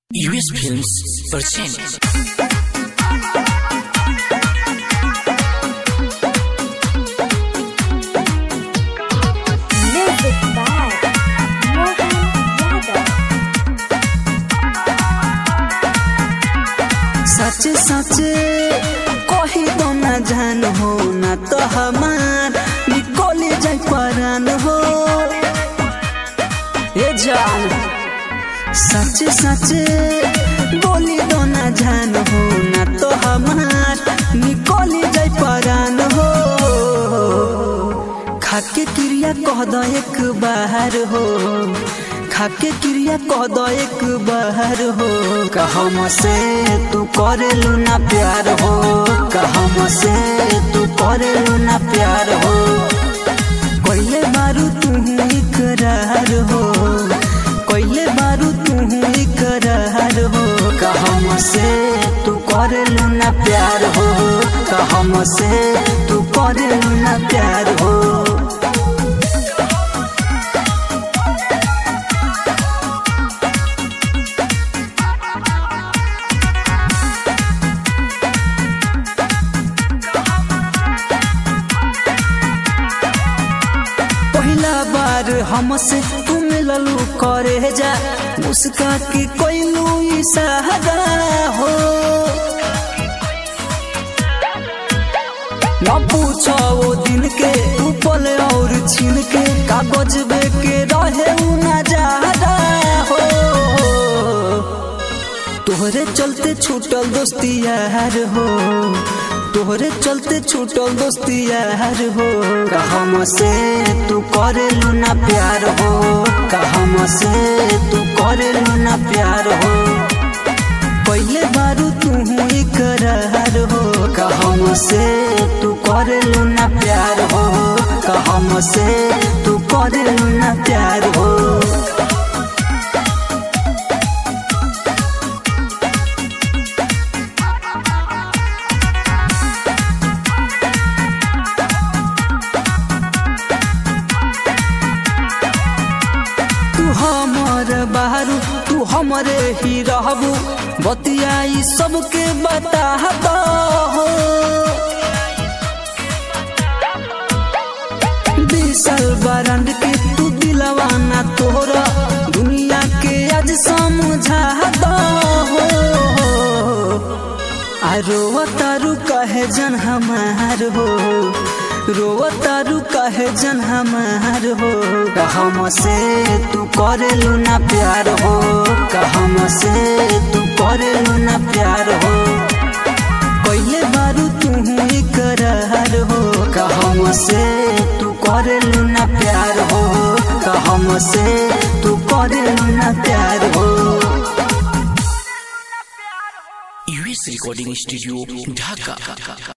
US Films present Music by Mohan Yadav. सच सच कही दो न जान हो न तो हमार निकोले जाए परान हो ए जान सच सच बोली दो न जान हो न तो हमार निकोले जाए परान हो खाके क्रिया कह दो एक बाहर हो खाके क्रिया कह दो एक बाहर हो कहम से तू करेलू ना प्यार हो कहम से तू करेलू ना प्यार हो कोइले बारू तू इकरार हो कोइले बारू तू इकरार हो कहम से तू करेलू ना प्यार हो कहम से तू करेलू ना प्यार हो बार हमसे तू मिललू करे जा मुस्का के कोइलू इशारा हो न पूछो वो दिन के तू पल और छीन के कागज बे के रहे नजारा हो तोहरे चलते छूटल दोस्ती यार हो तोहरे चलते छूटल दोस्ती यार हो कहम से तू करेलू ना प्यार हो कहम से तू करेलू ना प्यार हो पहले बारू तू इकरार हो कहम से तू करेलू ना प्यार हो कहम से तू करेलू ना प्यार हो बाहरू तू हमरे ही रहबू बतियाई सबके बता हो विशाल बरंड के तू दिलवा ना तोरा दुनिया के आज समझा हो रोवतारू कहे जन हमार हो रोवतारू कहे जन हमार हो कहम से तू करेलू ना प्यार हो कहम से तू करेलू ना प्यार हो पहले बारू तू इकरार हो कहम से तू करेलू ना प्यार हो कहम से तू करेलू ना प्यार हो US Recording Studio Dhaka।